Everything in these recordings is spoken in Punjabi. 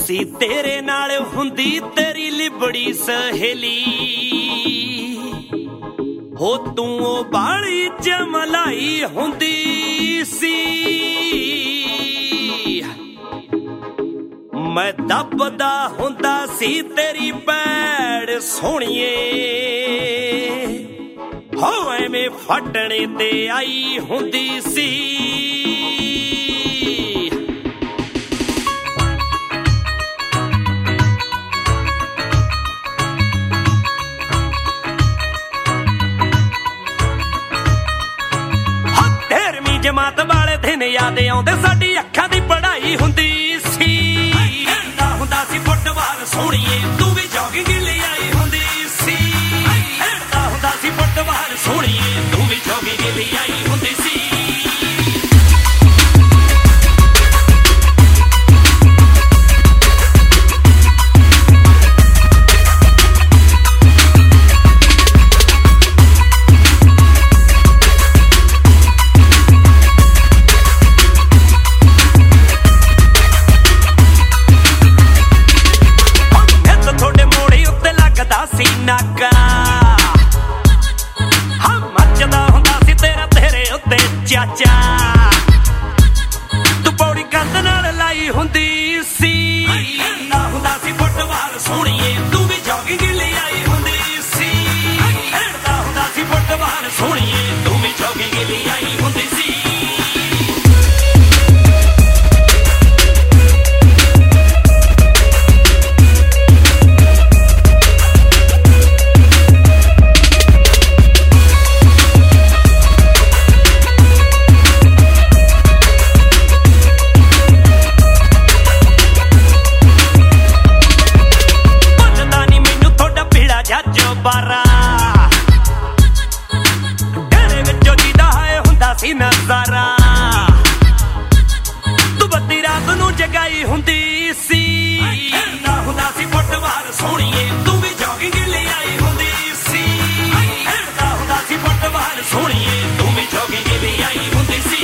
ਸੀ ਤੇਰੇ ਨਾਲ ਹੁੰਦੀ ਤੇਰੀ ਲਿਬੜੀ ਸਹੇਲੀ ਹੋ ਤੂੰ ਉਹ ਬਾਲੀ ਜਮਲਾਈ ਹੁੰਦੀ ਸੀ ਮੈਂ ਦੱਬਦਾ ਹੁੰਦਾ ਸੀ ਤੇਰੀ ਪੈੜ ਸੋਹਣੀਏ ਹੋ ਐਵੇਂ ਫੱਟਣੇ ਤੇ ਆਈ ਹੁੰਦੀ ਸੀ ਜਮਾਤ ਵਾਲੇ ਦਿਨ ਯਾਦ ਆਉਂਦੇ ਸਾਡੀ ਅੱਖਾਂ ਦੀ ਪੜ੍ਹਾਈ ਹੁੰਦੀ ਸੀ ਖੇਡਦਾ ਹੁੰਦਾ ਸੀ ਫੁੱਟਬਾਲ ਸੋਹਣੀਏ ਤੂੰ ਵੀ ਜੋਗਿੰਗ ਲਈ ਆਈ ਹੁੰਦੀ ਸੀ ਖੇਡਦਾ ਹੁੰਦਾ ਸੀ ਫੁੱਟਬਾਲ ਸੋਹਣੀਏ ਤੂੰ ਵੀ ਜੋਗਿੰਗ ਲਈ ਆਈ ਹੁੰਦੀ ਸੀ ਨਾਕਾ ਹਾਂ ਮੱਚਦਾ ਹੁੰਦਾ ਸੀ ਤੇਰੇ ਉੱਤੇ ਚਾਚਾ ਤੂੰ ਪੌੜੀ ਕੰਧ ਨਾਲ ਲਾਈ ਹੁੰਦੀ ਸੀ ਖੇਡਦਾ ਹੁੰਦਾ ਸੀ ਫੁੱਟਬਾਲ ਸੋਹਣੀਏ ਤੂੰ ਵੀ ਜੋਗਿੰਗ ਲਈ ਆਈ ਹੁੰਦੀ ਸੀ ਖੇਡਦਾ ਹੁੰਦਾ ਸੀ ਫੁੱਟਬਾਲ ਸੋਹਣੀਏ ਤੂੰ ਵੀ ਜੋਗਿੰਗ ਲਈ ਆਈ ਹੁੰਦੀ ਸੀ ਡੇਰੇ ਵਿੱਚੋਂ ਜੀਦਾ ਹੈ ਹੁੰਦਾ ਸੀ ਨਜ਼ਾਰਾ ਤੂੰ ਬੱਤੀ ਰਾਤ ਨੂੰ ਜਗਾਈ ਹੁੰਦੀ ਸੀ ਖੇਡਦਾ ਹੁੰਦਾ ਸੀ ਫੁੱਟਬਾਲ ਸੋਹਣੀਏ ਤੂੰ ਵੀ ਜੋਗਿੰਗ ਲਈ ਆਈ ਹੁੰਦੀ ਸੀ ਖੇਡਦਾ ਹੁੰਦਾ ਸੀ ਫੁੱਟਬਾਲ ਸੋਹਣੀਏ ਤੂੰ ਵੀ ਜੋਗਿੰਗ ਲਈ ਆਈ ਹੁੰਦੀ ਸੀ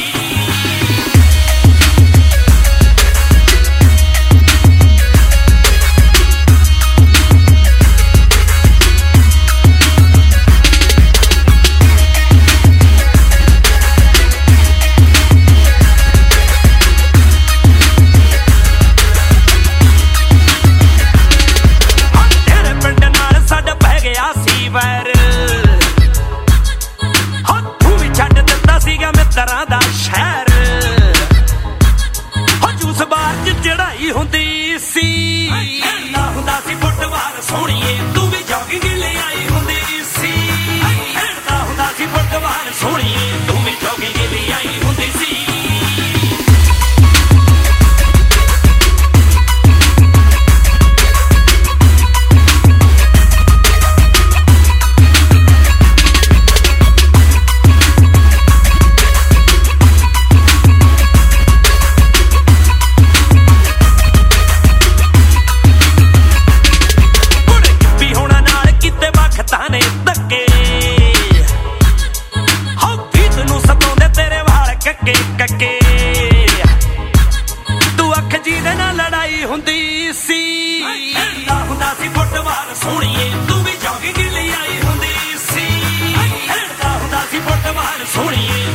ਮਿੱਤਰਾਂ ਦਾ ਸ਼ਹਿਰ ਹੋ ਜੂਸ ਬਾਰ ਚ ਚੜਾਈ ਹੁੰਦੀ ਸੀ ਖੇਡਦਾ ਹੁੰਦਾ ਸੀ ਫੁੱਟਬਾਲ ਸੋਹਣੀਏ ਤੂੰ ਵੀ ਜੋਗਿੰਗ ਲਈ ਆਈ ਹੁੰਦੀ ਸੀ ਖੇਡਦਾ ਹੁੰਦਾ ਸੀ ਫੁੱਟਬਾਲ ਸੋਹਣੀਏ ਤੂੰ ਵੀ ਜੋਗਿੰਗ ਲਈ ਆਈ ਹੁੰਦੀ ਸੀ ਕੱਕੇ ਤੂੰ ਅੱਖ ਜਿਹਦੇ ਨਾਲ ਲੜਾਈ ਹੁੰਦੀ ਸੀ ਖੇਡਦਾ ਹੁੰਦਾ ਸੀ ਫੁੱਟਬਾਲ ਸੋਹਣੀਏ ਤੂੰ ਵੀ ਜੋਗਿੰਗ ਲਈ ਆਈ ਹੁੰਦੀ ਸੀ ਖੇਡਦਾ ਹੁੰਦਾ ਸੀ ਫੁੱਟਬਾਲ ਸੋਹਣੀਏ